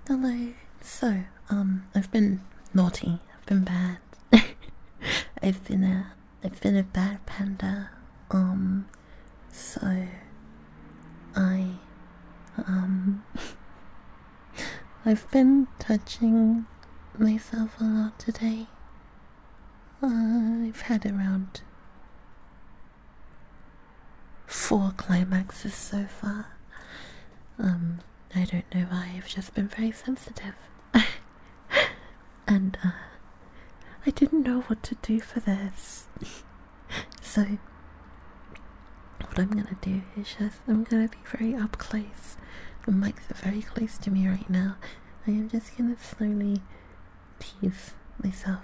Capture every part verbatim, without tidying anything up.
Hello. So, um, I've been naughty. I've been bad. I've been a, I've been a bad panda. Um, so, I, um, I've been touching myself a lot today. Uh, I've had around four climaxes so far. Um, I don't know why, I've just been very sensitive. And, uh, I didn't know what to do for this. So, what I'm gonna do is just, I'm gonna be very up close. The mics are very close to me right now. I am just gonna slowly tease myself.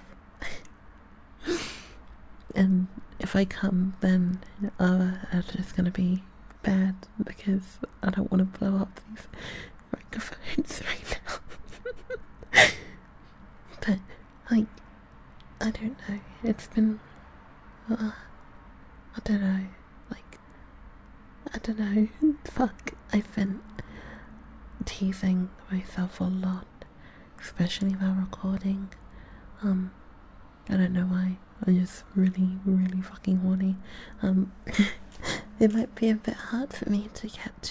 And if I come, then uh, it's just gonna be bad because I don't want to blow up these microphones right now. But, like, I don't know. It's been, uh, I don't know. Like, I don't know. Fuck. I've been teasing myself a lot, especially while recording. Um, I don't know why. I'm just really, really fucking horny. Um, it might be a bit hard for me to get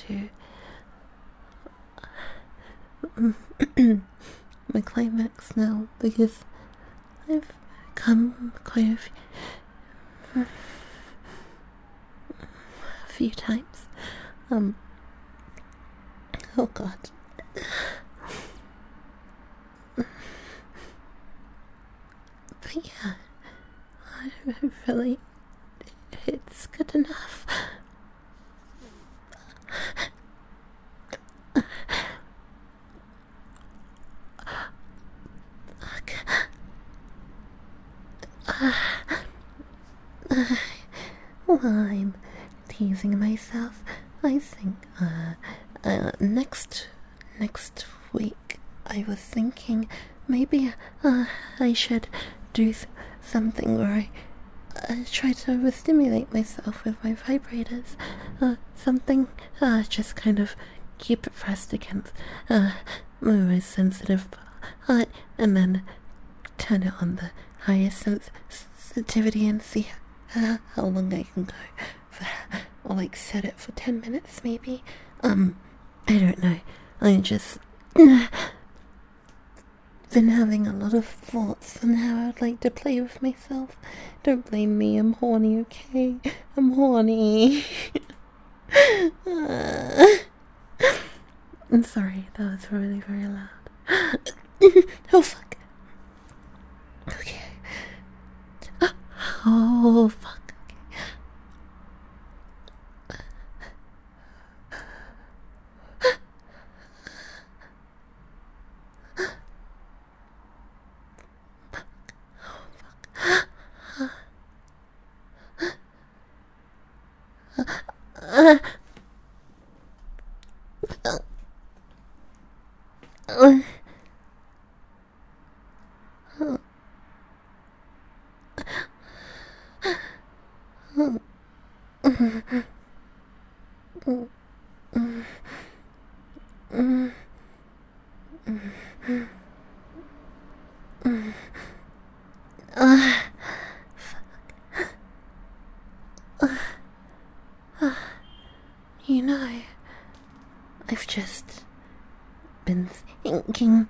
to my climax now because I've come quite a few, a few times. Um, oh god. But yeah, hopefully it's good enough. While I'm teasing myself, I think uh, uh, next next week I was thinking maybe uh, I should do th- something where I uh, try to overstimulate myself with my vibrators. Uh, something uh, just kind of keep it pressed against uh, my most sensitive part, and then turn it on the highest sens- sensitivity and see uh, how long I can go for, or like set it for ten minutes maybe. Um, I don't know. I just been having a lot of thoughts on how I'd like to play with myself. Don't blame me, I'm horny, okay? I'm horny. uh, I'm sorry, that was really, very loud. Oh, fuck. Okay. Oh, fuck. Uh, uh, uh, uh, you know, I've just been thinking,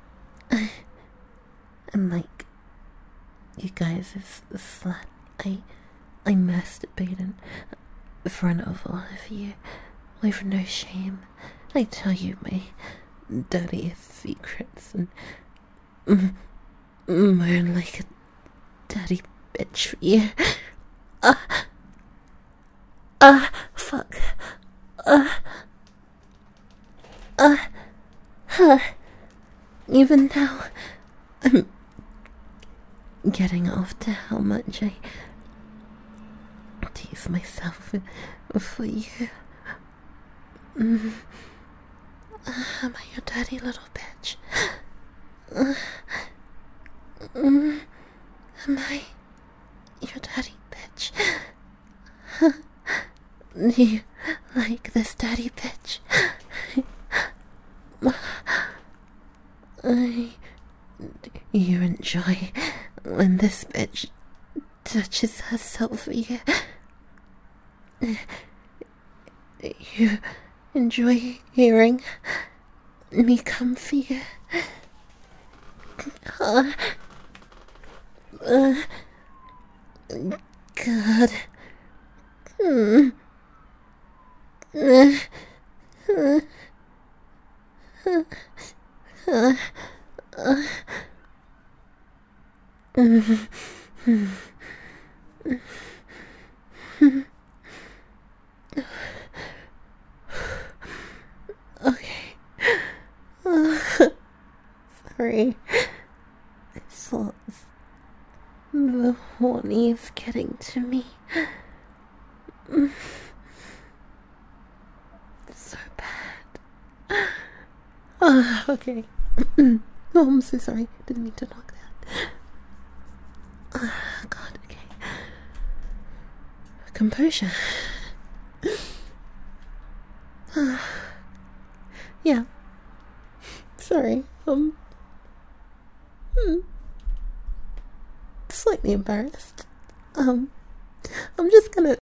and like, you guys is the slut. I, I masturbate in front of all of you with no shame. I tell you my dirtiest secrets and mm, moan like a dirty bitch for you. Uh, uh, fuck. Uh, uh, huh. Even now, I'm getting off to how much I tease myself for you. Mm. Uh, am I your dirty little bitch? Uh, mm, am I your dirty bitch? Do you like this dirty bitch? I... You enjoy when this bitch touches herself for you. You enjoy hearing me come for you. Uh, uh, God. Mm. Uh, uh, uh, uh, uh, mm, mm, mm. Okay. Uh, sorry. I thought the horny is getting to me. Mm. So bad. Uh, okay. Oh, I'm so sorry. Didn't mean to knock that. Uh, God, okay. Composure. Uh, yeah. Sorry. Um. Hmm. Slightly embarrassed. Um. I'm just gonna